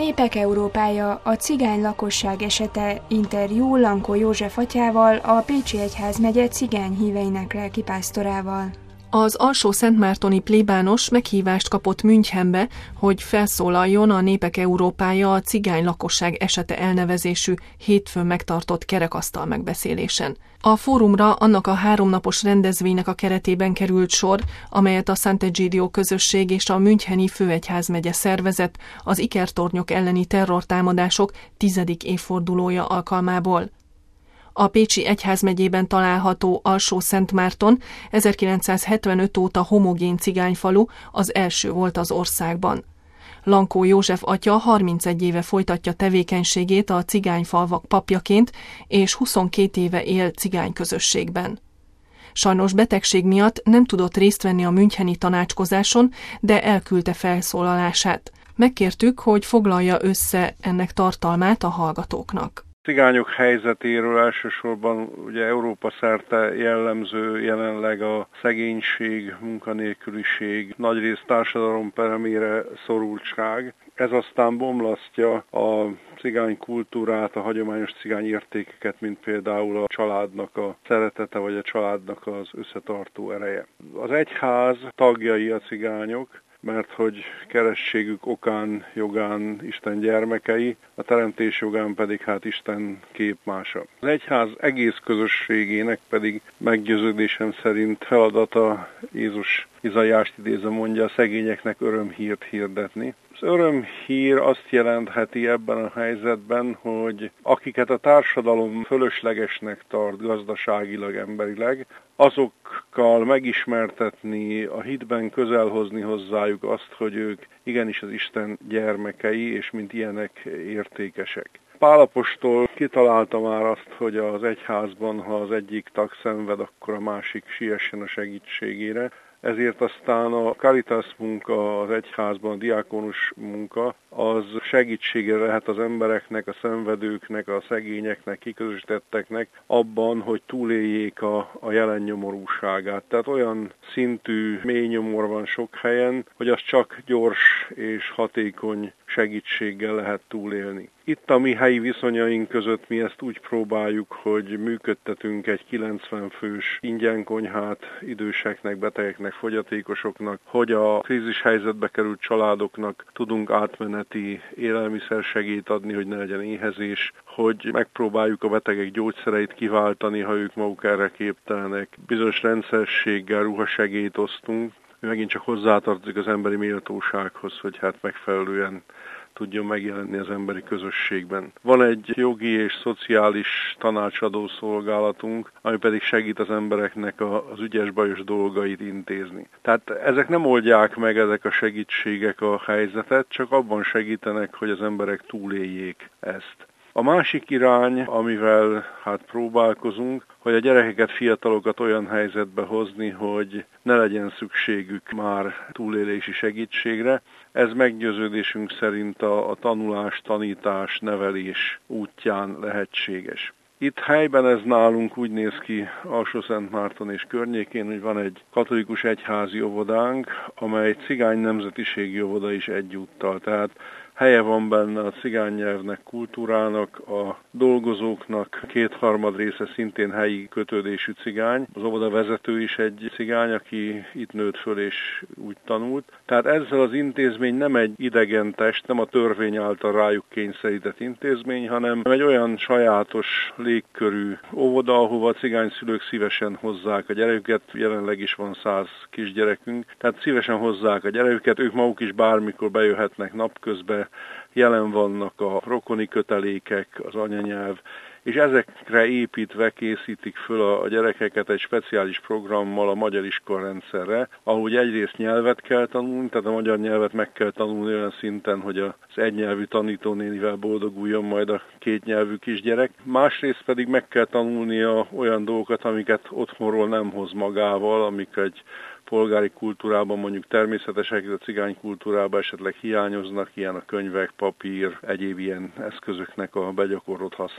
Népek Európája, a cigány lakosság esete interjú Lankó József atyával, a Pécsi Egyházmegye cigány híveinek lelkipásztorával. Az Alsó-Szentmártoni plébános meghívást kapott Münchenbe, hogy felszólaljon a Népek Európája a cigány lakosság esete elnevezésű hétfőn megtartott kerekasztal megbeszélésen. A fórumra annak a 3 napos rendezvénynek a keretében került sor, amelyet a Sant'Egidio közösség és a Müncheni főegyházmegye szervezett az ikertornyok elleni terrortámadások 10. évfordulója alkalmából. A Pécsi Egyházmegyében található Alsó-Szentmárton 1975 óta homogén cigányfalu, az első volt az országban. Lankó József atya 31 éve folytatja tevékenységét a cigányfalvak papjaként, és 22 éve él cigányközösségben. Sajnos betegség miatt nem tudott részt venni a müncheni tanácskozáson, de elküldte felszólalását. Megkértük, hogy foglalja össze ennek tartalmát a hallgatóknak. Cigányok helyzetéről elsősorban ugye Európa szerte jellemző jelenleg a szegénység, munkanélküliség, nagyrészt társadalom peremére szorultság. Ez aztán bomlasztja a cigány kultúrát, a hagyományos cigány értékeket, mint például a családnak a szeretete, vagy a családnak az összetartó ereje. Az egyház tagjai a cigányok, mert hogy keresztségük okán, jogán Isten gyermekei, a teremtés jogán pedig Isten képmása. Az egyház egész közösségének pedig meggyőződésem szerint feladata, Jézus Izaiást idézve mondja, a szegényeknek örömhírt hirdetni. Az örömhír azt jelentheti ebben a helyzetben, hogy akiket a társadalom fölöslegesnek tart gazdaságilag, emberileg, azokkal megismertetni, a hitben közelhozni hozzájuk azt, hogy ők igenis az Isten gyermekei, és mint ilyenek értékesek. Pál apostol kitalálta már azt, hogy az egyházban, ha az egyik tag szenved, akkor a másik siessen a segítségére. Ezért aztán a Caritas munka az egyházban, a diákonus munka, az segítsége lehet az embereknek, a szenvedőknek, a szegényeknek, kiközösítetteknek abban, hogy túléljék a jelen nyomorúságát. Tehát olyan szintű mély nyomor van sok helyen, hogy az csak gyors és hatékony segítséggel lehet túlélni. Itt a mi helyi viszonyaink között mi ezt úgy próbáljuk, hogy működtetünk egy 90 fős ingyenkonyhát időseknek, betegeknek, fogyatékosoknak, hogy a krízis helyzetbe került családoknak tudunk átmeneti élelmiszersegélyt adni, hogy ne legyen éhezés, hogy megpróbáljuk a betegek gyógyszereit kiváltani, ha ők maguk erre képtelenek. Bizonyos rendszerességgel ruhasegélyt osztunk, megint csak hozzátartozik az emberi méltósághoz, hogy megfelelően tudjon megjelenni az emberi közösségben. Van egy jogi és szociális tanácsadó szolgálatunk, ami pedig segít az embereknek az ügyes-bajos dolgait intézni. Tehát ezek nem oldják meg, ezek a segítségek a helyzetet, csak abban segítenek, hogy az emberek túléljék ezt. A másik irány, amivel próbálkozunk, hogy a gyerekeket, fiatalokat olyan helyzetbe hozni, hogy ne legyen szükségük már túlélési segítségre. Ez meggyőződésünk szerint a tanulás, tanítás, nevelés útján lehetséges. Itt helyben ez nálunk úgy néz ki Alsó-Szentmárton és környékén, hogy van egy katolikus egyházi óvodánk, amely cigány nemzetiségi óvoda is egyúttal. Tehát helye van benne a cigány nyelvnek, kultúrának, a dolgozóknak, 2/3 része szintén helyi kötődésű cigány. Az óvoda vezető is egy cigány, aki itt nőtt föl és úgy tanult. Tehát ezzel az intézmény nem egy idegen test, nem a törvény által rájuk kényszerített intézmény, hanem egy olyan sajátos légkörű óvoda, ahova a cigány szülők szívesen hozzák a gyereküket. Jelenleg is van 100 kisgyerekünk, tehát szívesen hozzák a gyereküket, ők maguk is bármikor bejöhetnek napközben, jelen vannak a rokoni kötelékek, az anyanyelv, és ezekre építve készítik föl a gyerekeket egy speciális programmal, a magyar iskolrendszerre, ahol egyrészt nyelvet kell tanulni, tehát a magyar nyelvet meg kell tanulni olyan szinten, hogy az egynyelvű tanítónénivel boldoguljon majd a kétnyelvű kisgyerek. Másrészt pedig meg kell tanulnia olyan dolgokat, amiket otthonról nem hoz magával, amik egy polgári kultúrában mondjuk természetesek, a cigány kultúrában esetleg hiányoznak, ilyen a könyvek, papír, egyéb ilyen eszközöknek a begyakorlott használata.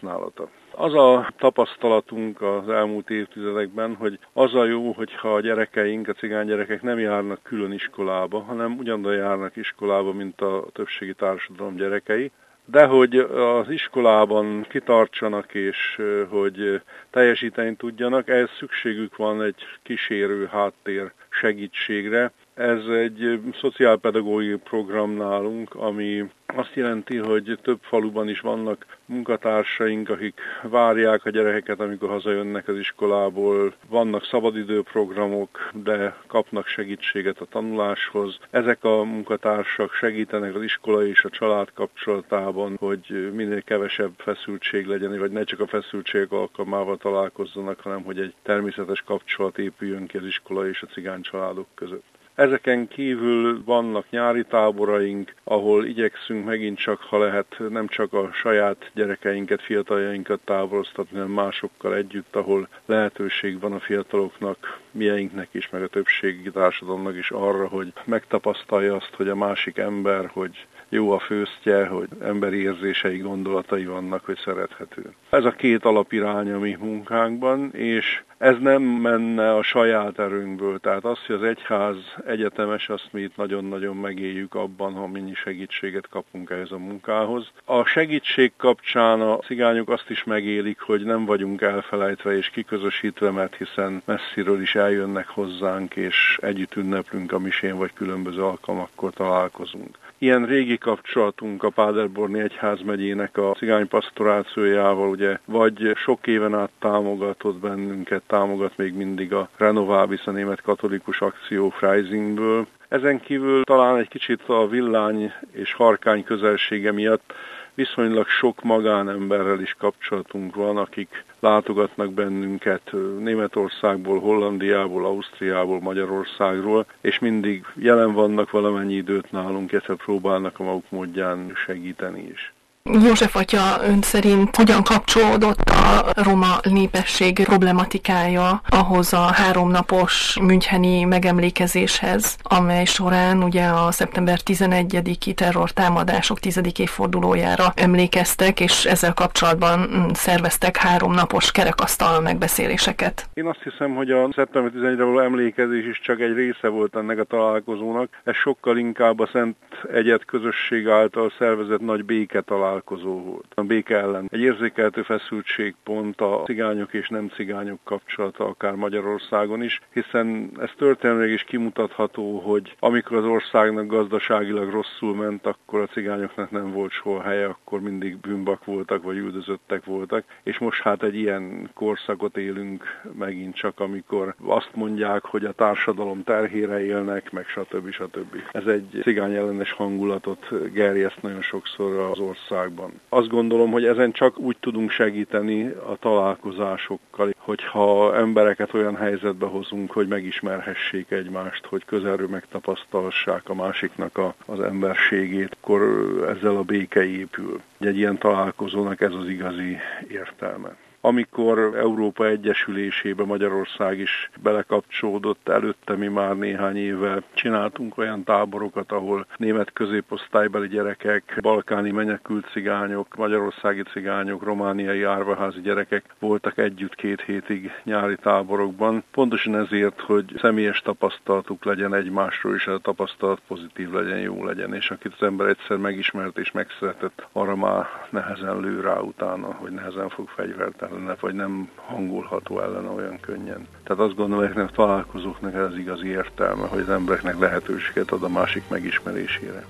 Az a tapasztalatunk az elmúlt évtizedekben, hogy az a jó, hogyha a gyerekeink, a cigány gyerekek nem járnak külön iskolába, hanem ugyanolyan járnak iskolába, mint a többségi társadalom gyerekei, de hogy az iskolában kitartsanak és hogy teljesíteni tudjanak, ehhez szükségük van egy kísérő háttér segítségre. Ez egy szociálpedagógiai program nálunk, ami azt jelenti, hogy több faluban is vannak munkatársaink, akik várják a gyerekeket, amikor hazajönnek az iskolából. Vannak szabadidőprogramok, de kapnak segítséget a tanuláshoz. Ezek a munkatársak segítenek az iskola és a család kapcsolatában, hogy minél kevesebb feszültség legyen, vagy ne csak a feszültség alkalmával találkozzanak, hanem hogy egy természetes kapcsolat épüljön ki az iskola és a cigány családok között. Ezeken kívül vannak nyári táboraink, ahol igyekszünk megint csak, ha lehet, nem csak a saját gyerekeinket, fiataljainkat táboroztatni, hanem másokkal együtt, ahol lehetőség van a fiataloknak, mieinknek is, meg a többségi társadalomnak is arra, hogy megtapasztalja azt, hogy a másik ember, hogy jó a főztje, hogy emberi érzései, gondolatai vannak, hogy szerethető. Ez a két alapirány a mi munkánkban, és ez nem menne a saját erőnkből. Tehát az, hogy az egyház egyetemes, azt mi itt nagyon-nagyon megéljük abban, ha mennyi segítséget kapunk ehhez a munkához. A segítség kapcsán a cigányok azt is megélik, hogy nem vagyunk elfelejtve és kiközösítve, mert hiszen messziről is eljönnek hozzánk, és együtt ünneplünk a misén, vagy különböző alkalmakkor találkozunk. Ilyen régi kapcsolatunk a Paderborni Egyházmegyének a cigány pastorációjával, ugye, vagy sok éven át támogatott bennünket, támogat még mindig a Renovabis, a német katolikus akció Freisingből. Ezen kívül talán egy kicsit a villány és harkány közelsége miatt viszonylag sok magánemberrel is kapcsolatunk van, akik látogatnak bennünket Németországból, Hollandiából, Ausztriából, Magyarországról, és mindig jelen vannak valamennyi időt nálunk, illetve próbálnak a maguk módján segíteni is. József atya, ön szerint hogyan kapcsolódott a roma népesség problematikája ahhoz a 3 napos müncheni megemlékezéshez, amely során ugye a szeptember 11-i terrortámadások 10. évfordulójára emlékeztek, és ezzel kapcsolatban szerveztek 3 napos kerekasztal megbeszéléseket? Én azt hiszem, hogy a szeptember 11-re való emlékezés is csak egy része volt ennek a találkozónak. Ez sokkal inkább a Szent Egyed közösség által szervezett nagy béke találkozó volt. A béke ellen egy érzékelhető feszültségpont a cigányok és nem cigányok kapcsolata akár Magyarországon is, hiszen ez történelmileg is kimutatható, hogy amikor az országnak gazdaságilag rosszul ment, akkor a cigányoknak nem volt soha helye, akkor mindig bűnbak voltak, vagy üldözöttek voltak, és most hát egy ilyen korszakot élünk megint csak, amikor azt mondják, hogy a társadalom terhére élnek, meg stb. Ez egy cigány ellenes hangulatot gerjeszt nagyon sokszor az országban. Azt gondolom, hogy ezen csak úgy tudunk segíteni a találkozásokkal, hogyha embereket olyan helyzetbe hozunk, hogy megismerhessék egymást, hogy közelről megtapasztalhassák a másiknak az emberségét, akkor ezzel a béke épül. Egy ilyen találkozónak ez az igazi értelme. Amikor Európa Egyesülésébe Magyarország is belekapcsolódott, előtte mi már néhány éve csináltunk olyan táborokat, ahol német középosztálybeli gyerekek, balkáni menekült cigányok, magyarországi cigányok, romániai árvaházi gyerekek voltak együtt 2 hétig nyári táborokban. Pontosan ezért, hogy személyes tapasztalatuk legyen egymásról, és a tapasztalat pozitív legyen, jó legyen, és akit az ember egyszer megismert és megszeretett, arra már nehezen lő rá utána, hogy nehezen fog fegyvert ellene, vagy nem hangolható ellene olyan könnyen. Tehát azt gondolom, hogy a találkozóknak ez igazi értelme, hogy az embereknek lehetőséget ad a másik megismerésére.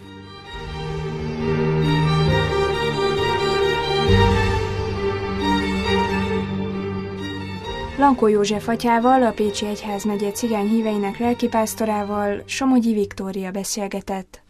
Lankó József atyával, a Pécsi Egyházmegye cigány híveinek lelkipásztorával Somogyi Viktória beszélgetett.